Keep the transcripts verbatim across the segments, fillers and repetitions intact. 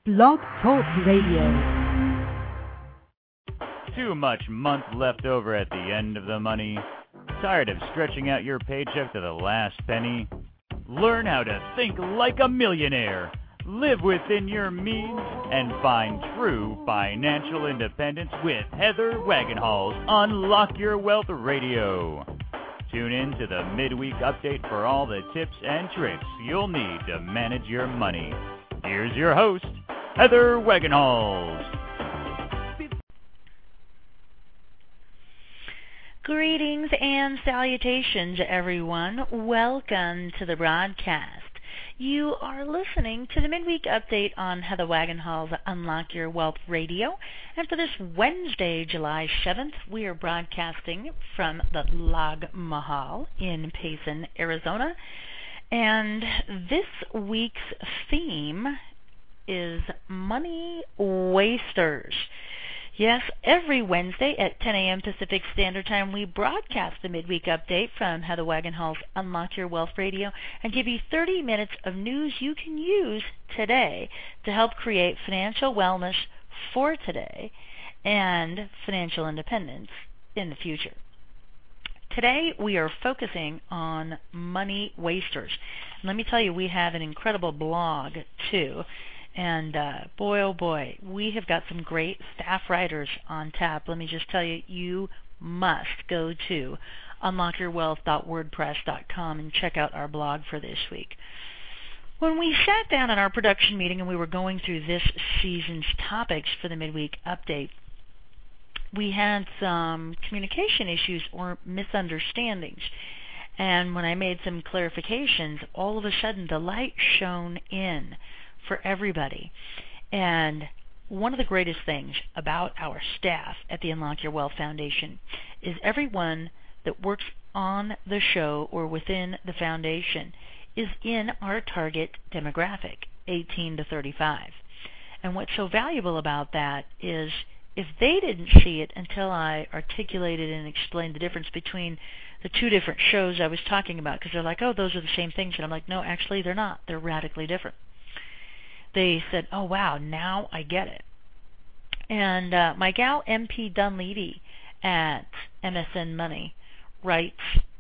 Blog Talk Radio. Too much month left over at the end of the money? Tired of stretching out your paycheck to the last penny? Learn how to think like a millionaire, live within your means, and find true financial independence with Heather Wagenhals on Unlock Your Wealth Radio. Tune in to the midweek update for all the tips and tricks you'll need to manage your money. Here's your host, Heather Wagenhals. Greetings and salutations, everyone. Welcome to the broadcast. You are listening to the midweek update on Heather Wagenhals Unlock Your Wealth Radio. And for this Wednesday, July seventh, we are broadcasting from the Log Mahal in Payson, Arizona. And this week's theme is money wasters. Yes, every Wednesday at ten a.m. Pacific Standard Time, we broadcast the midweek update from Heather Wagenhals Unlock Your Wealth Radio and give you thirty minutes of news you can use today to help create financial wellness for today and financial independence in the future. Today, we are focusing on money wasters. And let me tell you, we have an incredible blog, too. And uh, boy, oh boy, we have got some great staff writers on tap. Let me just tell you, you must go to unlock your wealth dot wordpress dot com and check out our blog for this week. When we sat down in our production meeting and we were going through this season's topics for the midweek update, we had some communication issues or misunderstandings. And when I made some clarifications, all of a sudden the light shone in for everybody. And one of the greatest things about our staff at the Unlock Your Wealth Foundation is everyone that works on the show or within the foundation is in our target demographic, eighteen to thirty-five. And what's so valuable about that is if they didn't see it until I articulated and explained the difference between the two different shows I was talking about, because they're like, oh, those are the same things. And I'm like, no, actually they're not. They're radically different. They said, oh, wow, now I get it. And uh, my gal, M P Dunleavy at M S N Money, writes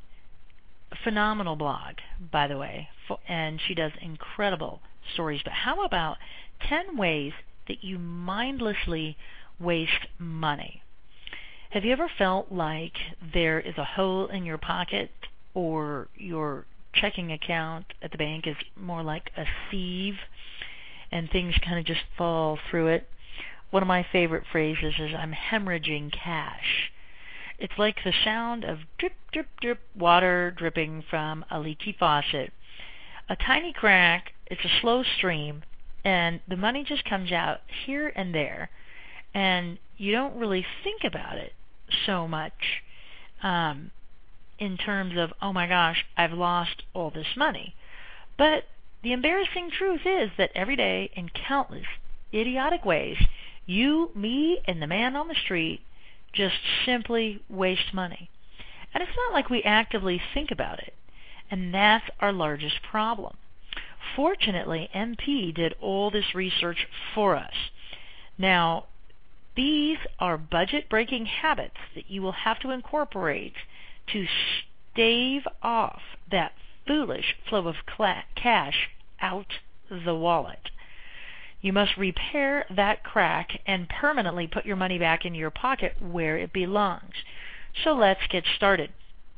a phenomenal blog, by the way, for, and she does incredible stories. But how about ten ways that you mindlessly waste money? Have you ever felt like there is a hole in your pocket or your checking account at the bank is more like a sieve and things kind of just fall through it? One of my favorite phrases is, I'm hemorrhaging cash. It's like the sound of drip, drip, drip, water dripping from a leaky faucet. A tiny crack, it's a slow stream, and the money just comes out here and there, and you don't really think about it so much um, in terms of, oh my gosh, I've lost all this money. But the embarrassing truth is that every day, in countless idiotic ways, you, me, and the man on the street just simply waste money. And it's not like we actively think about it. And that's our largest problem. Fortunately, M P did all this research for us. Now, these are budget-breaking habits that you will have to incorporate to stave off that foolish flow of cla- cash out the wallet. You must repair that crack and permanently put your money back in your pocket where it belongs. So let's get started.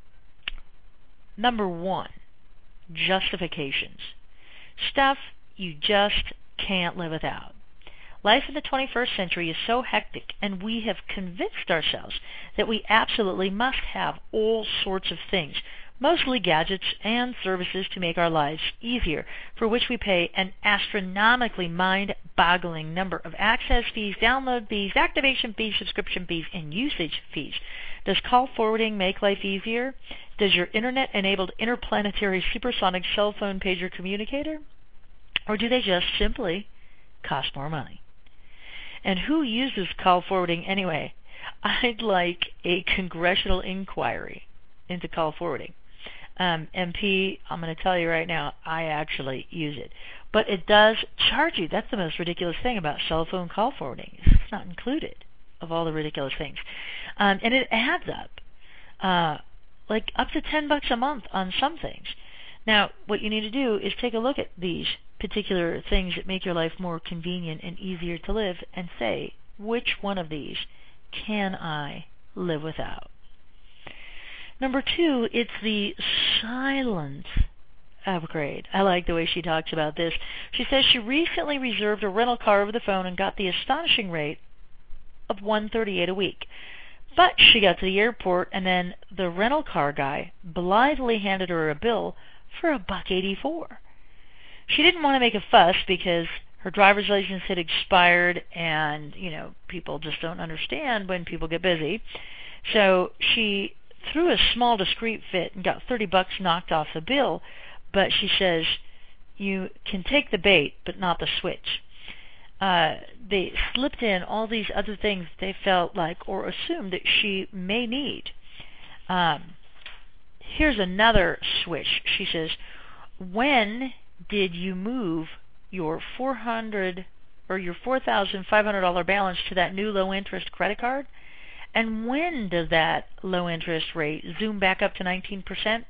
Number one, justifications. Stuff you just can't live without. Life in the twenty-first century is so hectic, and we have convinced ourselves that we absolutely must have all sorts of things, mostly gadgets and services to make our lives easier, for which we pay an astronomically mind-boggling number of access fees, download fees, activation fees, subscription fees, and usage fees. Does call forwarding make life easier? Does your internet-enabled interplanetary supersonic cell phone pager communicator? Or do they just simply cost more money? And who uses call forwarding anyway? I'd like a congressional inquiry into call forwarding. Um, M P, I'm going to tell you right now, I actually use it. but it does charge you. That's the most ridiculous thing about cell phone call forwarding. It's not included of all the ridiculous things. Um, and it adds up, uh, like up to ten bucks a month on some things. Now, what you need to do is take a look at these particular things that make your life more convenient and easier to live and say, which one of these can I live without? Number two, it's the silence upgrade. I like the way she talks about this. She says she recently reserved a rental car over the phone and got the astonishing rate of one hundred thirty-eight dollars a week. But she got to the airport and then the rental car guy blithely handed her a bill for a buck eighty-four. She didn't want to make a fuss because her driver's license had expired, and you know people just don't understand when people get busy. So she threw a small discreet fit and got thirty bucks knocked off the bill. But she says you can take the bait, but not the switch. Uh, they slipped in all these other things they felt like or assumed that she may need. Um, here's another switch. She says, when did you move your four hundred or your four thousand five hundred dollars balance to that new low interest credit card? And when does that low interest rate zoom back up to nineteen percent?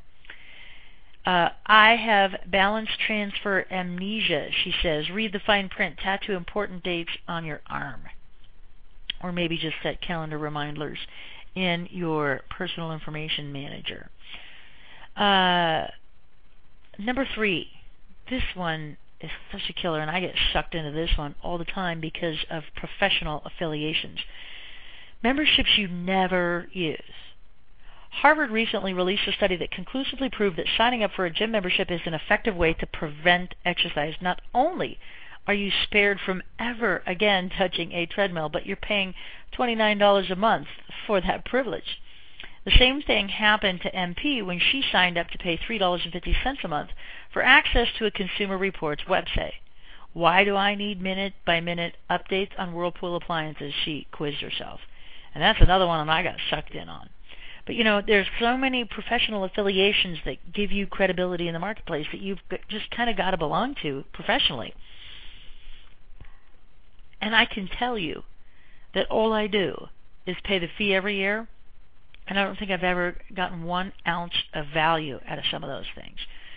Uh, I have balance transfer amnesia, she says. Read the fine print. Tattoo important dates on your arm. Or maybe just set calendar reminders in your personal information manager. Uh, number three. This one is such a killer, and I get sucked into this one all the time because of professional affiliations. Memberships you never use. Harvard recently released a study that conclusively proved that signing up for a gym membership is an effective way to prevent exercise. Not only are you spared from ever again touching a treadmill, but you're paying twenty-nine dollars a month for that privilege. The same thing happened to M P when she signed up to pay three dollars and fifty cents a month for access to a Consumer Reports website. Why do I need minute-by-minute updates on Whirlpool appliances? She quizzed herself. And that's another one I got sucked in on. But, you know, there's so many professional affiliations that give you credibility in the marketplace that you've just kind of got to belong to professionally. And I can tell you that all I do is pay the fee every year, and I don't think I've ever gotten one ounce of value out of some of those things.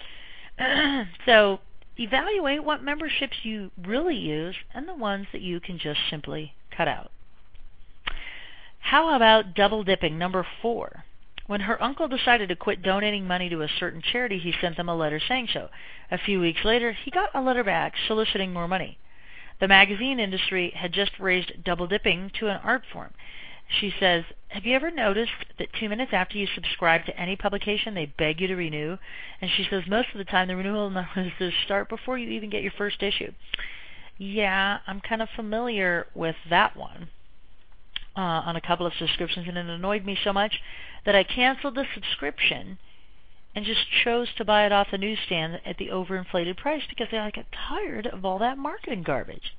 So evaluate what memberships you really use and the ones that you can just simply cut out. How about double dipping? Number four. When her uncle decided to quit donating money to a certain charity, he sent them a letter saying so. A few weeks later, he got a letter back soliciting more money. The magazine industry had just raised double dipping to an art form. She says, have you ever noticed that two minutes after you subscribe to any publication, they beg you to renew? And she says most of the time the renewal notices start before you even get your first issue. Yeah, I'm kind of familiar with that one. Uh, on a couple of subscriptions, and it annoyed me so much that I canceled the subscription and just chose to buy it off the newsstand at the overinflated price because I got tired of all that marketing garbage.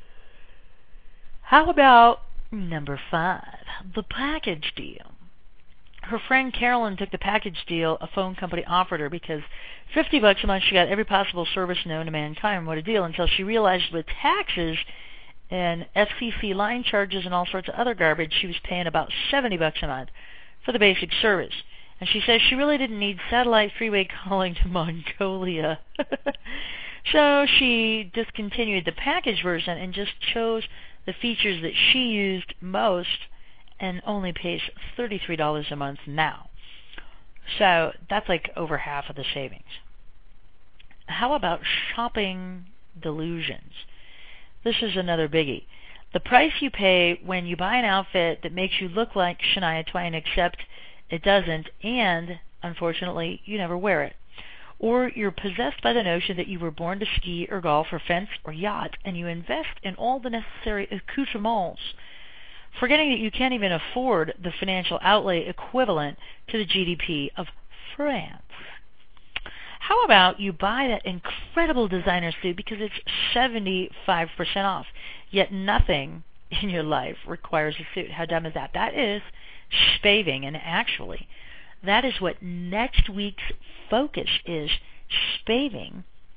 How about number five, the package deal? Her friend Carolyn took the package deal a phone company offered her because fifty bucks a month she got every possible service known to mankind. What a deal, until she realized with taxes and F C C line charges and all sorts of other garbage, she was paying about seventy bucks a month for the basic service. And she says she really didn't need satellite three-way calling to Mongolia. So she discontinued the package version and just chose the features that she used most and only pays thirty-three dollars a month now. So that's like over half of the savings. How about shopping delusions? This is another biggie. The price you pay when you buy an outfit that makes you look like Shania Twain, except it doesn't, and, unfortunately, you never wear it. Or you're possessed by the notion that you were born to ski or golf or fence or yacht, and you invest in all the necessary accoutrements, forgetting that you can't even afford the financial outlay equivalent to the G D P of France. How about you buy that incredible designer suit because it's seventy-five percent off, yet nothing in your life requires a suit? How dumb is that? That is spaving, and actually, that is what next week's focus is, spaving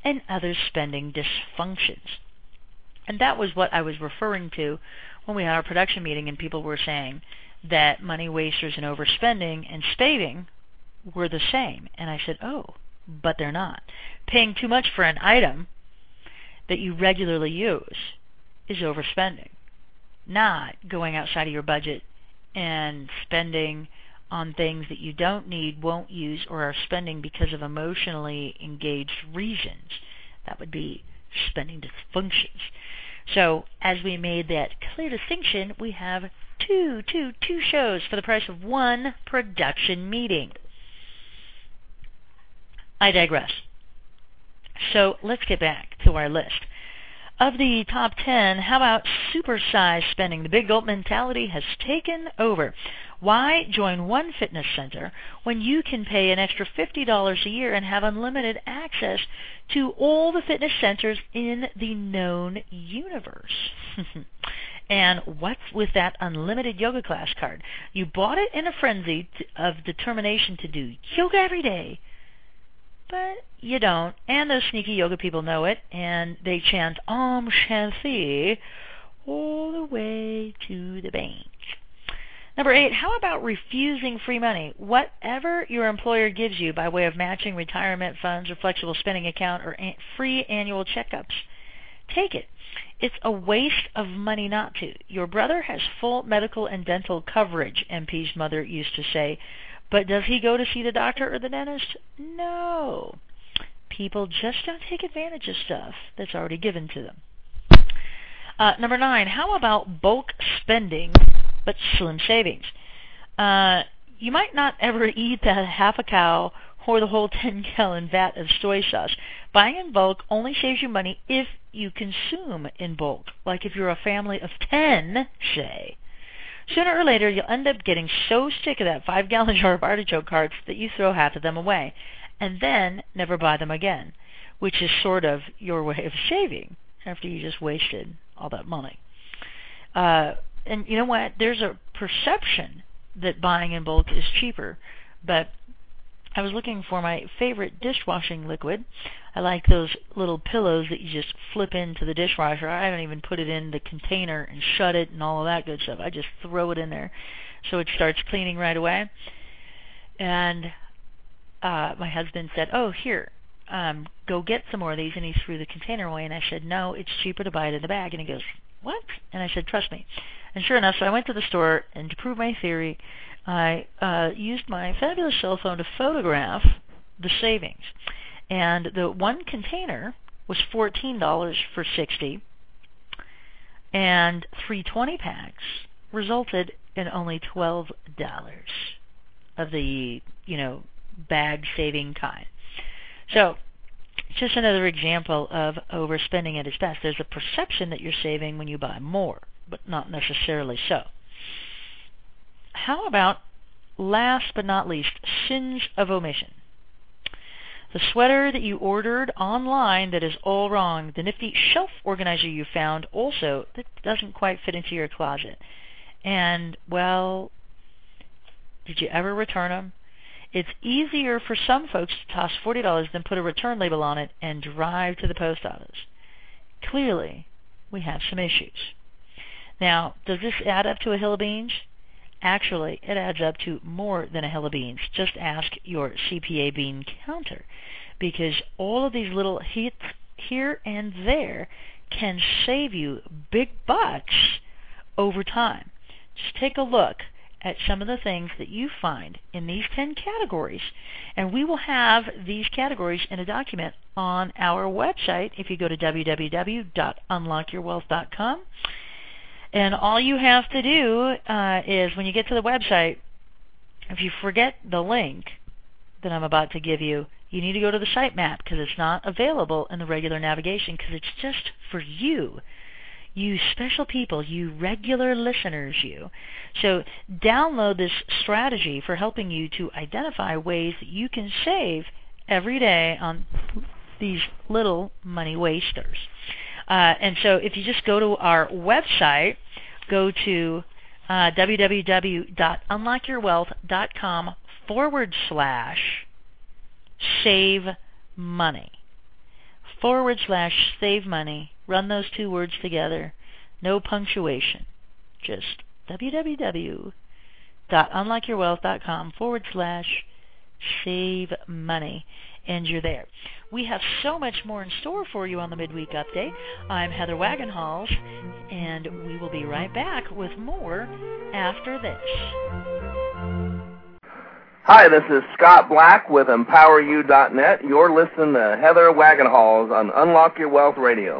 and other spending dysfunctions. And that was what I was referring to when we had our production meeting and people were saying that money wasters and overspending and saving were the same. And I said, oh, but they're not. Paying too much for an item that you regularly use is overspending. Not going outside of your budget and spending on things that you don't need, won't use, or are spending because of emotionally engaged reasons. That would be spending dysfunctions. So as we made that clear distinction, we have two, two, two shows for the price of one production meeting. I digress. So let's get back to our list. Of the top ten, how about supersize spending? The big gulp mentality has taken over. Why join one fitness center when you can pay an extra fifty dollars a year and have unlimited access to all the fitness centers in the known universe? And what's with that unlimited yoga class card? You bought it in a frenzy of determination to do yoga every day, but you don't. And those sneaky yoga people know it, and they chant Om Shanti all the way to the bank. Number eight, how about refusing free money? Whatever your employer gives you by way of matching retirement funds or flexible spending account or a- free annual checkups, take it. It's a waste of money not to. Your brother has full medical and dental coverage, M P's mother used to say. But does he go to see the doctor or the dentist? No. People just don't take advantage of stuff that's already given to them. Uh, number nine, how about bulk spending but slim savings? Uh, you might not ever eat that half a cow or the whole ten-gallon vat of soy sauce. Buying in bulk only saves you money if you consume in bulk, like if you're a family of ten, say. Sooner or later, you'll end up getting so sick of that five-gallon jar of artichoke hearts that you throw half of them away, and then never buy them again, which is sort of your way of saving after you just wasted all that money. Uh, and you know what? There's a perception that buying in bulk is cheaper, but I was looking for my favorite dishwashing liquid. I like those little pillows that you just flip into the dishwasher. I haven't even put it in the container and shut it and all of that good stuff. I just throw it in there so it starts cleaning right away. And uh, my husband said, oh, here, um, go get some more of these. And he threw the container away. And I said, no, it's cheaper to buy it in the bag. And he goes, what? And I said, trust me. And sure enough, so I went to the store, and to prove my theory, I uh, used my fabulous cell phone to photograph the savings. And the one container was fourteen dollars for sixty, and three twenty packs resulted in only twelve dollars of the, you know, bag saving kind. So, just another example of overspending at its best. There's a perception that you're saving when you buy more, but not necessarily so. How about, last but not least, sins of omission? The sweater that you ordered online that is all wrong, the nifty shelf organizer you found also that doesn't quite fit into your closet. And, well, did you ever return them? It's easier for some folks to toss forty dollars than put a return label on it and drive to the post office. Clearly, we have some issues. Now, does this add up to a hill of beans? Actually, it adds up to more than a hill of beans. Just ask your C P A bean counter, because all of these little hits here and there can save you big bucks over time. Just take a look at some of the things that you find in these ten categories, and we will have these categories in a document on our website if you go to w w w dot unlock your wealth dot com. And all you have to do uh, is, when you get to the website, if you forget the link that I'm about to give you, you need to go to the sitemap, because it's not available in the regular navigation, because it's just for you. You special people, you regular listeners, you. So download this strategy for helping you to identify ways that you can save every day on these little money wasters. Uh, and so if you just go to our website, go to uh, w w w dot unlock your wealth dot com forward slash save money. forward slash save money. Run those two words together. No punctuation. Just www.unlockyourwealth.com forward slash save money. And you're there. We have so much more in store for you on the Midweek Update. I'm Heather Wagenhals, and we will be right back with more after this. Hi, this is Scott Black with Empower You dot net. You're listening to Heather Wagenhals on Unlock Your Wealth Radio.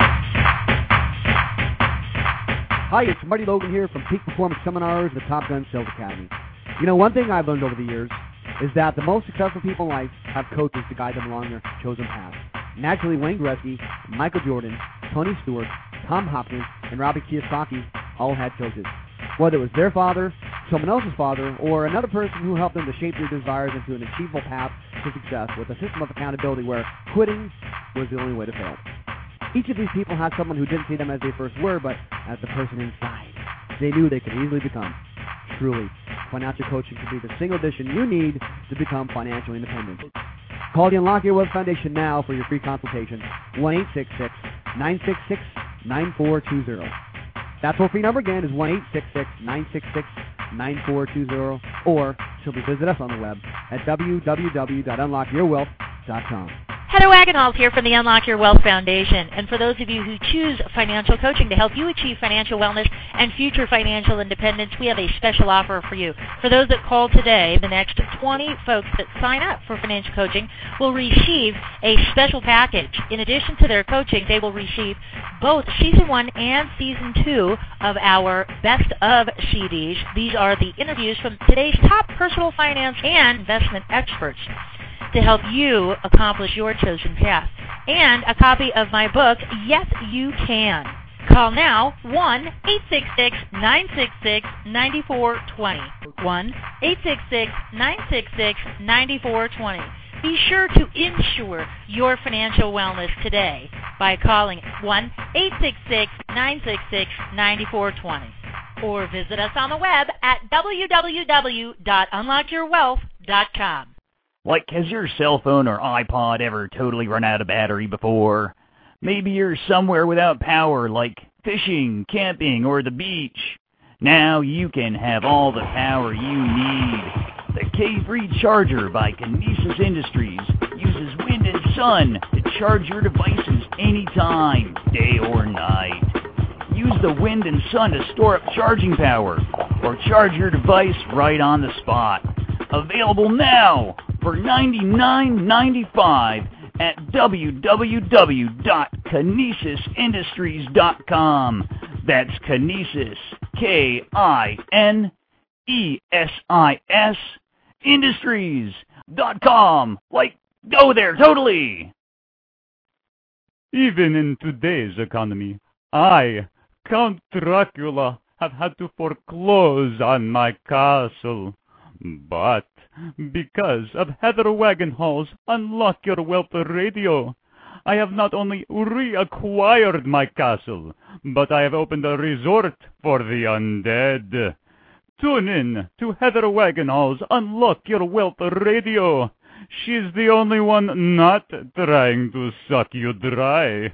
Hi, it's Marty Logan here from Peak Performance Seminars, the Top Gun Sales Academy. You know, one thing I've learned over the years is that the most successful people in life have coaches to guide them along their chosen path. Naturally, Wayne Gretzky, Michael Jordan, Tony Stewart, Tom Hopkins, and Robbie Kiyosaki all had coaches. Whether it was their father, someone else's father, or another person who helped them to shape their desires into an achievable path to success with a system of accountability where quitting was the only way to fail. Each of these people had someone who didn't see them as they first were, but as the person inside they knew they could easily become. Truly, financial coaching can be the single addition you need to become financially independent. Call the Unlock Your Wealth Foundation now for your free consultation, one eight six six, nine six six, nine four two zero. That toll-free number again is one eight six six, nine six six, nine four two zero, or simply visit us on the web at w w w dot unlock your wealth dot com. Heather Wagenhals here from the Unlock Your Wealth Foundation. And for those of you who choose financial coaching to help you achieve financial wellness and future financial independence, we have a special offer for you. For those that call today, the next twenty folks that sign up for financial coaching will receive a special package. In addition to their coaching, they will receive both Season one and Season two of our Best of C Ds. These are the interviews from today's top personal finance and investment experts to help you accomplish your chosen path. And a copy of my book, Yes, You Can. Call now, one eight six six, nine six six, nine four two zero. one eight six six, nine six six, nine four two zero. Be sure to ensure your financial wellness today by calling one eight six six, nine six six, nine four two zero. Or visit us on the web at w w w dot unlock your wealth dot com. Like, has your cell phone or iPod ever totally run out of battery before? Maybe you're somewhere without power, like fishing, camping, or the beach. Now you can have all the power you need. The K three Charger by Kinesis Industries uses wind and sun to charge your devices anytime, day or night. Use the wind and sun to store up charging power, or charge your device right on the spot. Available now for ninety-nine ninety-five at w w w dot kinesis industries dot com. That's Kinesis, K I N E S I S, industries dot com. Like, go there, totally! Even in today's economy, I, Count Dracula, have had to foreclose on my castle. But because of Heather Wagenhals' Unlock Your Wealth Radio, I have not only reacquired my castle, but I have opened a resort for the undead. Tune in to Heather Wagenhals' Unlock Your Wealth Radio. She's the only one not trying to suck you dry.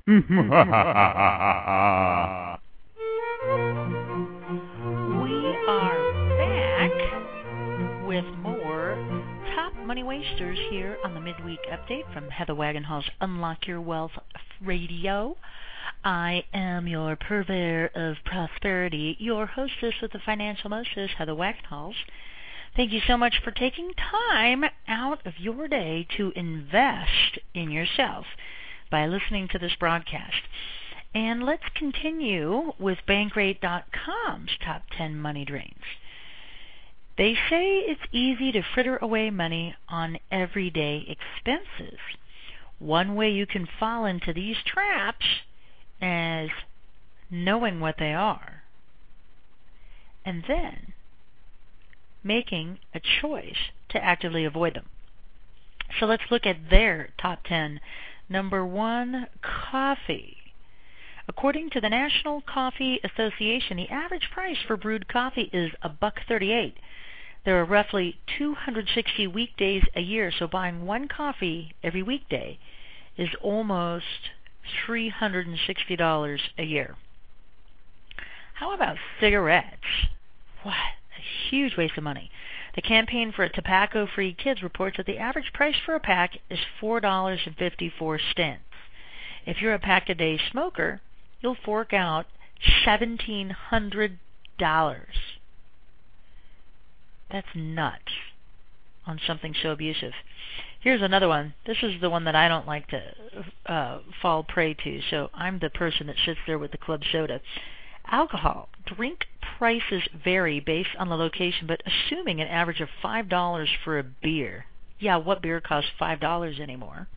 We are back with more Top Money Wasters here on the Midweek Update from Heather Wagenhals' Unlock Your Wealth Radio. I am your purveyor of prosperity, your hostess with the financial mostess, Heather Wagenhals. Thank you so much for taking time out of your day to invest in yourself by listening to this broadcast. And let's continue with Bankrate dot com's top ten money drains. They say it's easy to fritter away money on everyday expenses. One way you can fall into these traps is knowing what they are, and then making a choice to actively avoid them. So let's look at their top ten. Number one, coffee. According to the National Coffee Association, the average price for brewed coffee is a buck thirty-eight. There are roughly two hundred sixty weekdays a year, so buying one coffee every weekday is almost three hundred sixty dollars a year. How about cigarettes? What a huge waste of money. The Campaign for Tobacco-Free Kids reports that the average price for a pack is four dollars and fifty-four cents. If you're a pack-a-day smoker, you'll fork out seventeen hundred dollars. That's nuts on something so abusive. Here's another one. This is the one that I don't like to uh, fall prey to, so I'm the person that sits there with the club soda. Alcohol. Drink prices vary based on the location, but assuming an average of five dollars for a beer. Yeah, what beer costs five dollars anymore?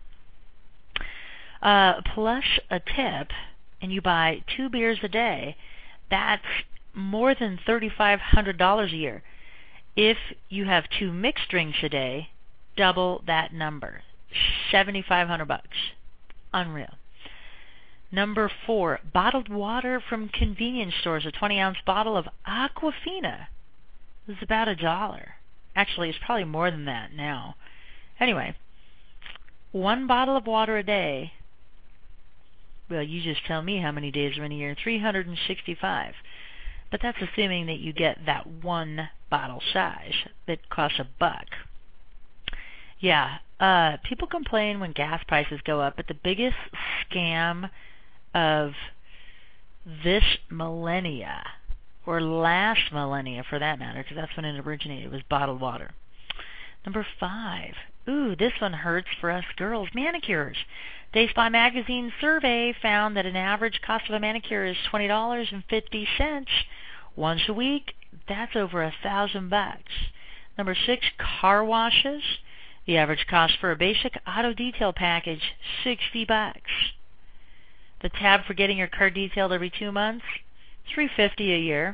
Uh, plus a tip, and you buy two beers a day, that's more than thirty-five hundred dollars a year. If you have two mixed drinks a day, double that number, seventy-five hundred bucks. Unreal. Number four, bottled water from convenience stores. A twenty ounce bottle of Aquafina is about a dollar. Actually, it's probably more than that now. Anyway, one bottle of water a day, well, you just tell me how many days are in a year, three hundred sixty-five. But that's assuming that you get that one bottle size that costs a buck. Yeah, uh, people complain when gas prices go up, but the biggest scam of this millennia, or last millennia for that matter, because that's when it originated, was bottled water. Number five. Ooh, this one hurts for us girls. Manicures. Day Spa Magazine survey found that an average cost of a manicure is twenty dollars and fifty cents. Once a week, that's over a thousand bucks. Number six, car washes. The average cost for a basic auto detail package, sixty bucks. The tab for getting your car detailed every two months, three hundred fifty dollars a year.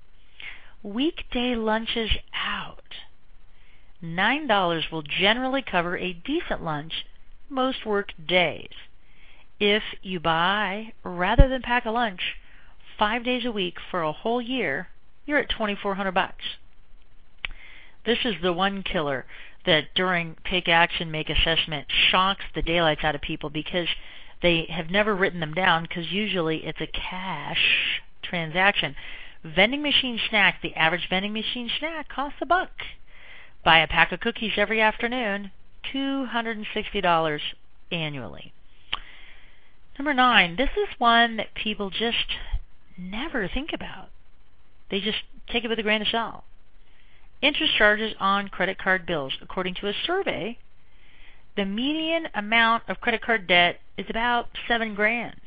Weekday lunches out. nine dollars will generally cover a decent lunch most work days. If you buy, rather than pack a lunch, five days a week for a whole year, you're at twenty-four hundred bucks. This is the one killer that during Take Action, Make Assessment shocks the daylights out of people because they have never written them down, because usually it's a cash transaction. Vending machine snack. The average vending machine snack costs a buck. Buy a pack of cookies every afternoon, two hundred sixty dollars annually. Number nine. This is one that people just never think about. They just take it with a grain of salt. Interest charges on credit card bills. According to a survey, the median amount of credit card debt is about seven grand.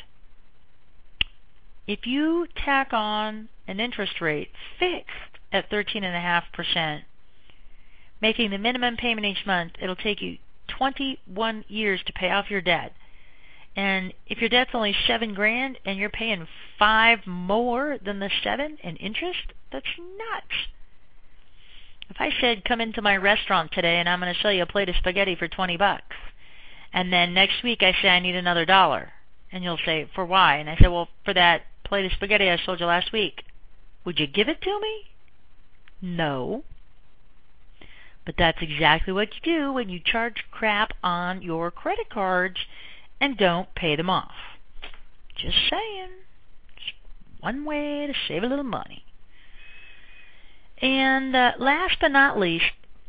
If you tack on an interest rate fixed at thirteen point five percent, making the minimum payment each month, it'll take you twenty-one years to pay off your debt. And if your debt's only seven grand and you're paying five more than the seven in interest, that's nuts. If I said, come into my restaurant today and I'm going to sell you a plate of spaghetti for twenty bucks, and then next week I say I need another dollar, and you'll say, for why? And I say, well, for that plate of spaghetti I sold you last week. Would you give it to me? No. But that's exactly what you do when you charge crap on your credit cards and don't pay them off. Just saying. It's one way to save a little money. And uh, last but not least,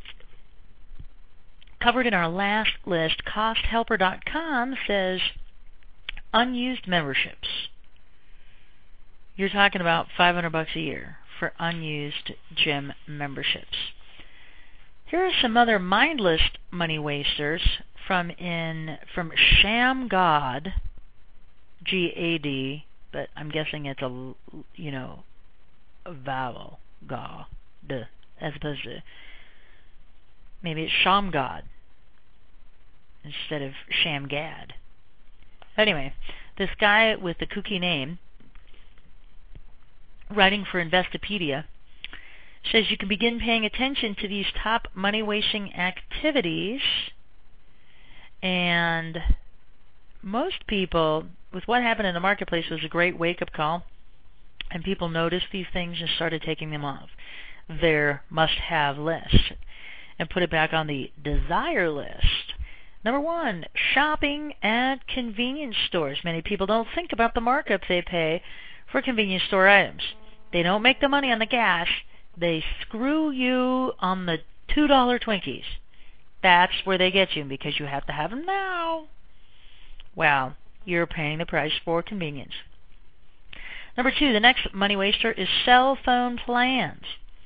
covered in our last list, cost helper dot com says unused memberships. You're talking about five hundred bucks a year for unused gym memberships. Here are some other mindless money wasters from in from Shamgad, G A D, but I'm guessing it's a, you know, a vowel, ga, d, as opposed to, maybe it's Shamgad instead of Shamgad. Anyway, this guy with the kooky name, writing for Investopedia, says you can begin paying attention to these top money-wasting activities, and most people, with what happened in the marketplace, was a great wake-up call, and people noticed these things and started taking them off their must-have list and put it back on the desire list. Number one, shopping at convenience stores. Many people don't think about the markup they pay for convenience store items. They don't make the money on the gas. They screw you on the two dollar Twinkies. That's where they get you because you have to have them now. Well, you're paying the price for convenience. Number two, the next money waster is cell phone plans.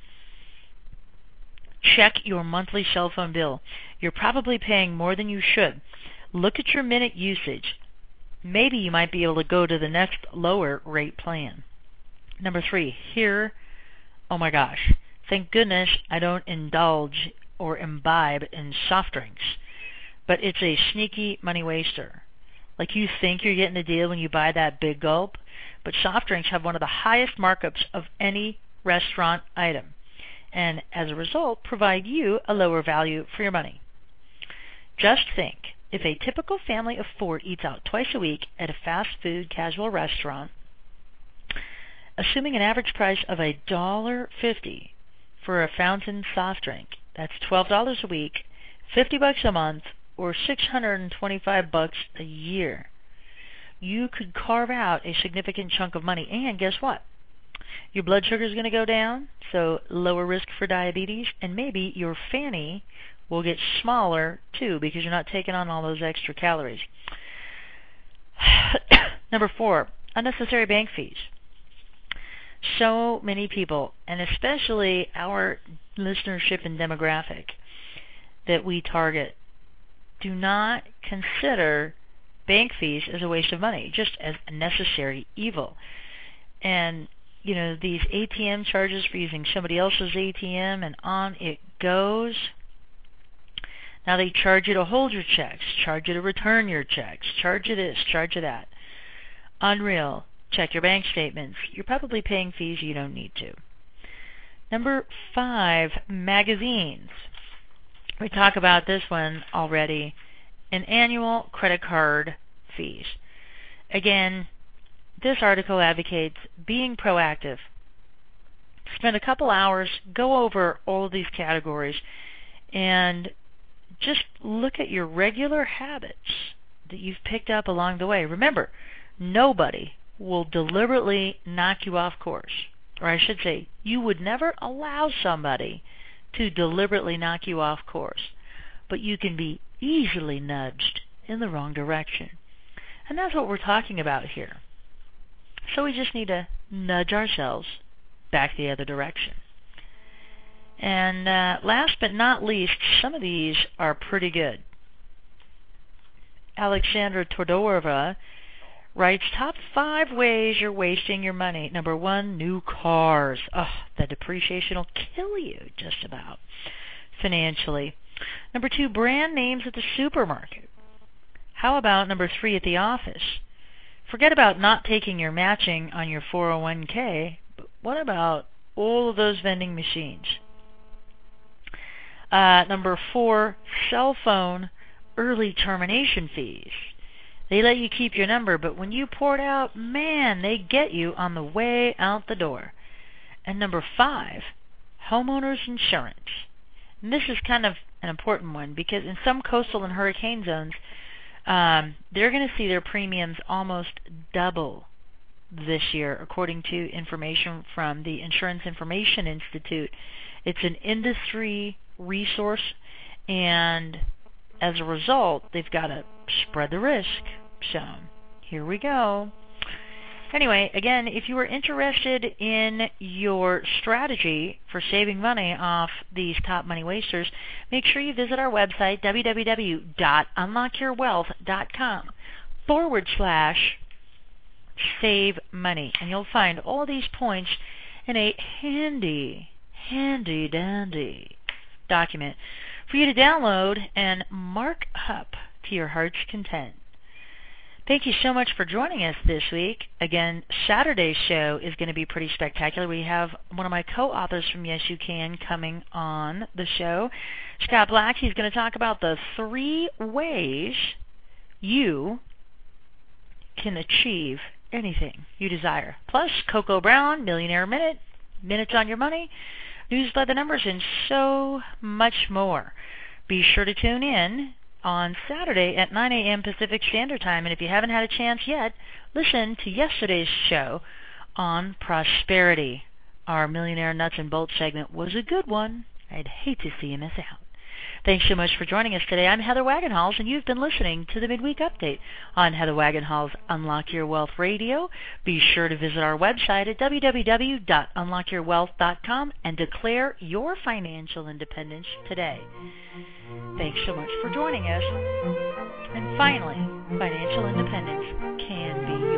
Check your monthly cell phone bill. You're probably paying more than you should. Look at your minute usage. Maybe you might be able to go to the next lower rate plan. Number three, here, oh my gosh, thank goodness I don't indulge or imbibe in soft drinks. But it's a sneaky money waster. Like you think you're getting a deal when you buy that big gulp, but soft drinks have one of the highest markups of any restaurant item, and as a result provide you a lower value for your money. Just think, if a typical family of four eats out twice a week at a fast food casual restaurant, assuming an average price of one dollar fifty for a fountain soft drink, that's twelve dollars a week, fifty bucks a month, or six hundred twenty-five bucks a year. You could carve out a significant chunk of money, and guess what? Your blood sugar is going to go down, so lower risk for diabetes, and maybe your fanny will get smaller too because you're not taking on all those extra calories. Number four, unnecessary bank fees. So many people, and especially our listenership and demographic that we target, do not consider bank fees as a waste of money, just as a necessary evil. And, you know, these A T M charges for using somebody else's A T M, and on it goes. Now they charge you to hold your checks, charge you to return your checks, charge you this, charge you that. Unreal. Check your bank statements. You're probably paying fees you don't need to. Number five, magazines. We talk about this one already. And annual credit card fees. Again, this article advocates being proactive. Spend a couple hours, go over all of these categories, and just look at your regular habits that you've picked up along the way. Remember, nobody will deliberately knock you off course. Or I should say, you would never allow somebody to deliberately knock you off course. But you can be easily nudged in the wrong direction. And that's what we're talking about here. So we just need to nudge ourselves back the other direction. And uh, last but not least, some of these are pretty good. Alexandra Todorova writes, top five ways you're wasting your money. Number one, new cars. Oh, the depreciation will kill you just about financially. Number two, brand names at the supermarket. How about number three, at the office? Forget about not taking your matching on your four oh one k, but what about all of those vending machines? Uh, number four, cell phone early termination fees. They let you keep your number, but when you port out, man, they get you on the way out the door. And number five, homeowners insurance. And this is kind of an important one because in some coastal and hurricane zones, um, they're going to see their premiums almost double this year, according to information from the Insurance Information Institute. It's an industry resource, and as a result, they've got to spread the risk. So, here we go. Anyway, again, if you are interested in your strategy for saving money off these top money wasters, make sure you visit our website, www.unlockyourwealth.com forward slash save money. And you'll find all these points in a handy, handy dandy document for you to download and mark up to your heart's content. Thank you so much for joining us this week. Again, Saturday's show is going to be pretty spectacular. We have one of my co-authors from Yes You Can coming on the show, Scott Black. He's going to talk about the three ways you can achieve anything you desire. Plus, Coco Brown, Millionaire Minute, Minutes on Your Money, News by the Numbers, and so much more. Be sure to tune in on Saturday at nine a.m. Pacific Standard Time. And if you haven't had a chance yet, listen to yesterday's show on prosperity. Our Millionaire Nuts and Bolts segment was a good one. I'd hate to see you miss out. Thanks so much for joining us today. I'm Heather Wagenhals, and you've been listening to the Midweek Update on Heather Wagenhals Unlock Your Wealth Radio. Be sure to visit our website at w w w dot unlock your wealth dot com and declare your financial independence today. Thanks so much for joining us. And finally, financial independence can be yours.